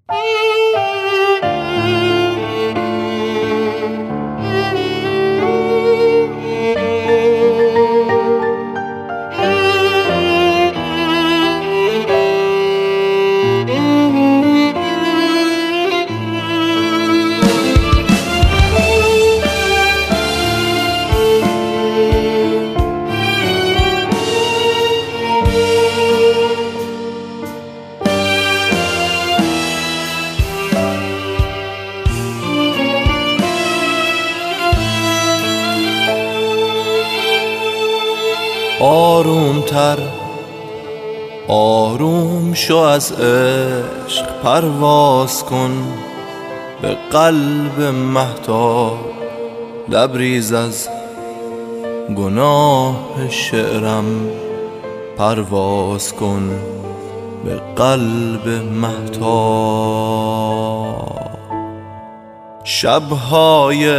آرومتر آروم شو، از عشق پرواز کن به قلب مهتاب، لبریز از گناه شعرم پرواز کن به قلب مهتاب. شبهای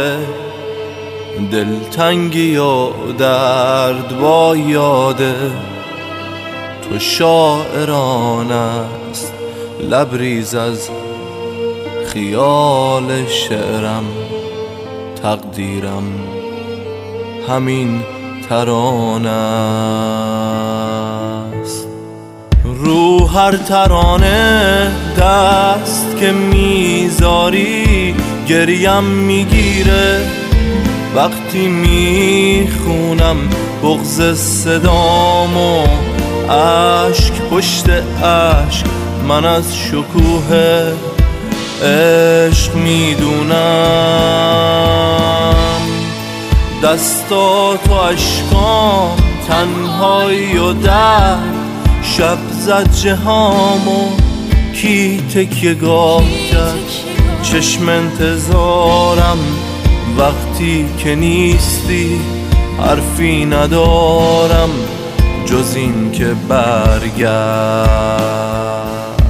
دلتنگی و درد با یاد تو شاعران است، لبریز از خیال شعرم تقدیرم همین ترانه است. رو هر ترانه دست که میذاری گریم میگیره، وقتی میخونم بغض صدامو اشک پشت اشک من از شکوه عشق میدونم. دستات و اشکام تنهایی و درد شب زد جهامو کی تکیه گاه کرد، چشم انتظارم وقتی که نیستی، حرفی ندارم جز این که برگرد.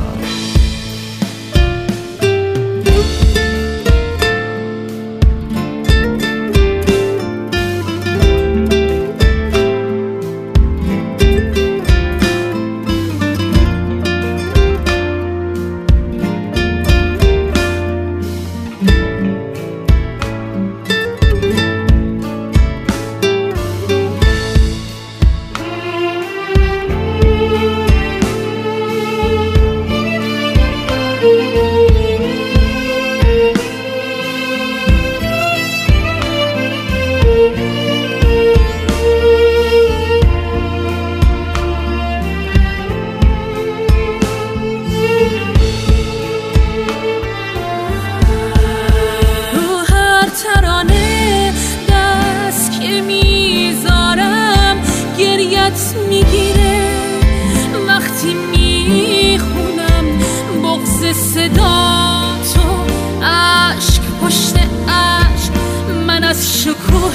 میگیره وقتی میخونم بغض صدا تو اشک پشت اشک من از شکوه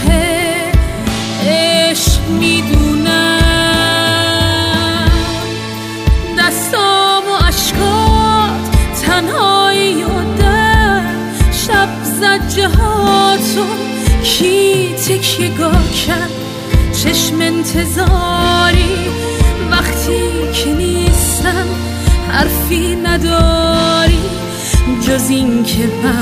عشق میدونم. دستام و اشکات تنهایی و درد شب زد جهاتو کی تکیه گاه کرد، چشم انتظاری وقتی که نیستم، حرفی نداری جز این که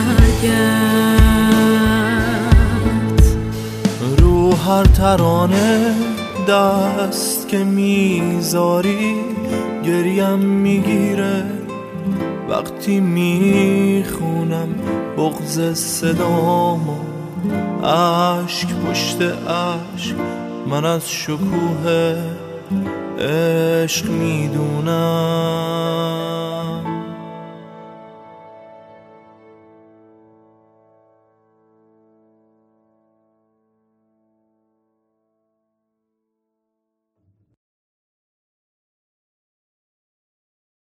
برگرد. رو هر ترانه دست که میذاری گریم میگیره، وقتی میخونم بغض صدامو اشک پشت اشک من از شکوه عشق میدونم.